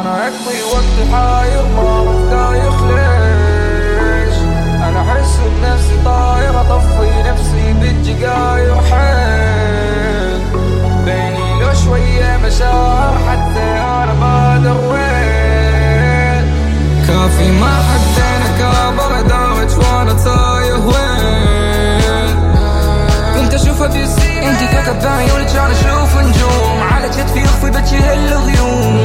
أقضي وقت حاير ما أعرف دايخ ليش. أنا أحس بنفسي طاير أطفي نفسي بالجقاير حيل. بيني لو شوية مشاعر حتى أنا بادر وين. كافي ما حدينا كابر دارج وانا تايه وين. كنت اشوفها بيصير انتي كوكب بعيونك كان اشوف نجوم على كتفي اخفي بكي هالغيوم.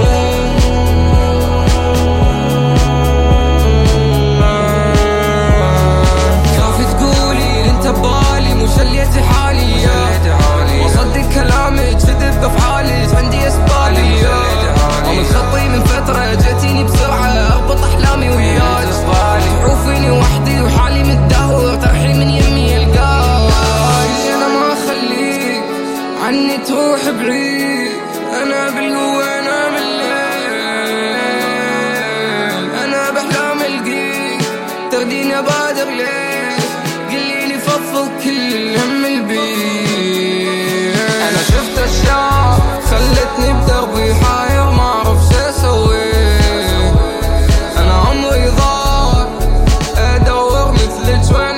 كافي تقولي انت ببالي مو شليتي حالي واصدق كلامك كذب بافعالك عندي اسبالي. ومتخطي من فترة جيتيني بسرعة اغبط احلامي وياك. تحوفيني وحدي وحالي متدهور ترحي من يمي القاي. انا ما اخليك عني تروح بعيد. انا بالقوة انا بالليل انا باحلام القيك ترديني ابادر ليك. قليلي فضفض كل هم البيت. انا شفت اشياء خلتني بدربي حاير ما اعرف شو اسوي. انا عمري ضاع ادور مثلك وين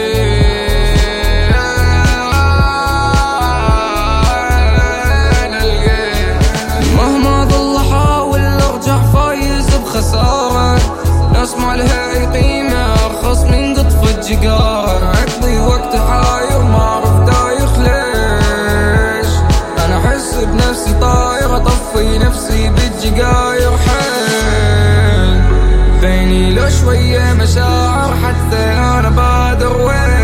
القيت. مهما ظل احاول ارجع فايز بخسارة. ناس ما لها اي قيمة ارخص من قطف الجقار. اقضي وقت حاير ما اعرف دايخ ليش. انا احس بنفسي طاير اطفي نفسي بالجقاير حيل. بيني لو شوية مشاعر حتى انا بادر وين.